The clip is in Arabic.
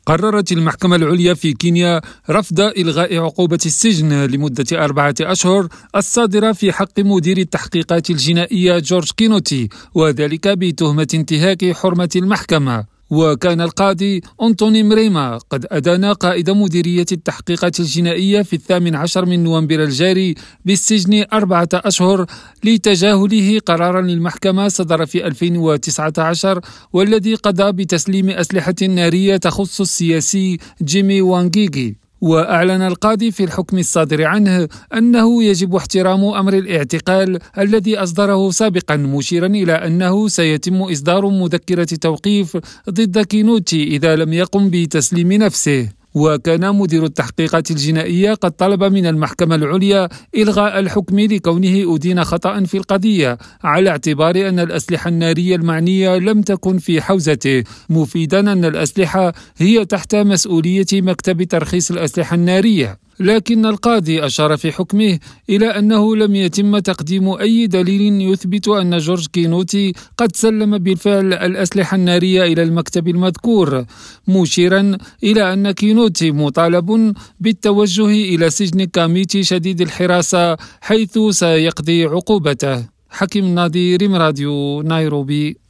قررت المحكمة العليا في كينيا رفض إلغاء عقوبة السجن لمدة 4 أشهر الصادرة في حق مدير التحقيقات الجنائية جورج كينوتي، وذلك بتهمة انتهاك حرمة المحكمة. وكان القاضي أنطوني مريما قد أدان قائد مديرية التحقيقات الجنائية في 18 من نوفمبر الجاري بالسجن 4 أشهر لتجاهله قرارا للمحكمة صدر في 2019 والذي قضى بتسليم أسلحة نارية تخص السياسي جيمي وانغيغي. وأعلن القاضي في الحكم الصادر عنه أنه يجب احترام أمر الاعتقال الذي أصدره سابقا، مشيرا إلى أنه سيتم إصدار مذكرة توقيف ضد كينوتي إذا لم يقم بتسليم نفسه. وكان مدير التحقيقات الجنائية قد طلب من المحكمة العليا إلغاء الحكم لكونه أدين خطأ في القضية على اعتبار أن الأسلحة النارية المعنية لم تكن في حوزته، مفيدا أن الأسلحة هي تحت مسؤولية مكتب ترخيص الأسلحة النارية. لكن القاضي أشار في حكمه إلى أنه لم يتم تقديم أي دليل يثبت أن جورج كينوتي قد سلم بالفعل الأسلحة النارية إلى المكتب المذكور، مشيرا إلى أن كينوتي مطالب بالتوجه إلى سجن كاميتي شديد الحراسة حيث سيقضي عقوبته. حكيم ناظر، راديو نيروبي.